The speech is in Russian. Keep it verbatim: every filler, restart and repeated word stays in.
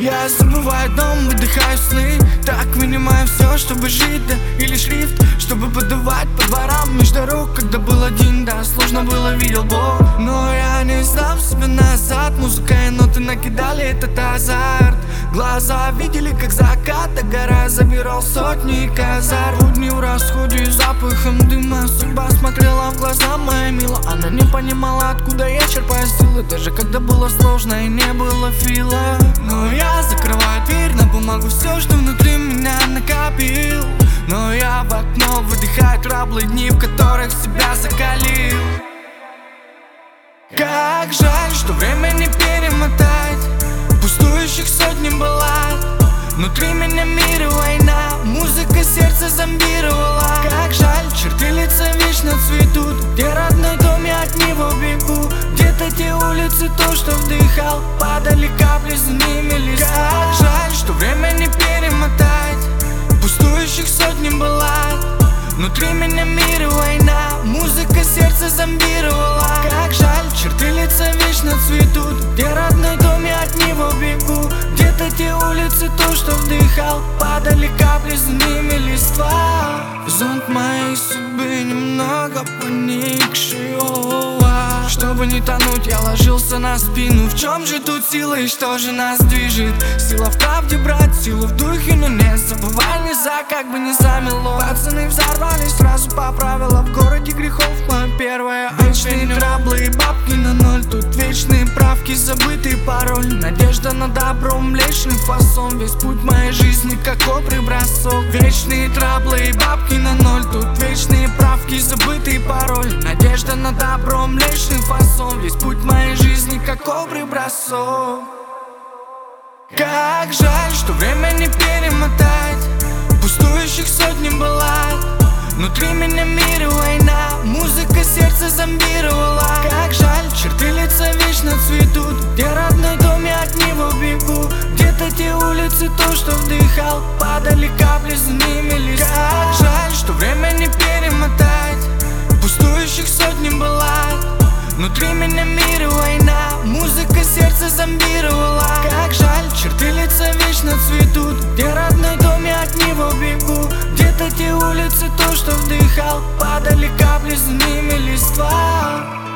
Я забываю дом, выдыхаю сны. Так вынимаю все, чтобы жить, да. Или шрифт, чтобы подавать по дворам между дорог. Когда был один, да, сложно было, видел Бог. Но я не сдам себя назад. Музыка и ноты накидали этот азарт. Глаза видели, как закат, а гора забирал сотни казар. Будни в расходе запахом дыма. Судьба смотрела в глаза моей мило. Она не понимала, откуда я черпаю силы. Даже когда было сложно и не было фила. Но я закрываю дверь на бумагу, все, что внутри меня накопил. Но я в окно выдыхаю траблы, дни, в которых себя закалил. Как жаль, что время не перемотать. Пустующих сотни баллад. Внутри меня мир и война. Музыка сердце зомбировала. Как жаль, черты лица вечно цветут. Где родной дом, я от него бегу. Где-то те улицы, то, что вдыхал. Падали капли, за ними листа. Как жаль, что время не перемотать. Пустующих сотни баллад. Внутри меня мир и война. Музыка сердце зомбировала. Как жаль, черты лица вечно цветут. Где родной дом, я от него бегу. Где-то те улицы, то, что вдыхал. Падали капли, за ними листва. Зонт моей судьбы немного поникший. О-о-о. Чтобы не тонуть, я ложился на спину. В чем же тут сила и что же нас движет? Сила в правде, брать, силу в духе, но не забывай не за, как бы не замело. Пацаны взорвались сразу по правилам. В городе грехов моя первая. Вечные траблы и бабки на ноль. Тут вечные правки, забытый пароль. Надежда на добро, млечный фасон. Весь путь моей жизни, как кобры бросок. Вечные траблы и бабки на ноль. Тут вечные правки, забытый пароль. Надежда на добро, млечный фасон. Весь путь моей жизни, как кобры бросок. Как жаль, что время не перемотать. Пустующих сотни баллад. Внутри меня мир и война. Музыка сердце зомбировала. Как жаль, черты лица вечно цветут. Где родной дом, я от него бегу. Где-то те улицы, то, что вдыхал. Падали капли, за ними листа. Как жаль, что время не перемотать. Пустующих сотни баллад. Внутри меня мир и война. Музыка сердце зомбировала. Как жаль, черты лица вечно цветут. Где родной дом, я от него бегу. Где-то те улицы, то, что вдыхал. Падали капли, за ними листва.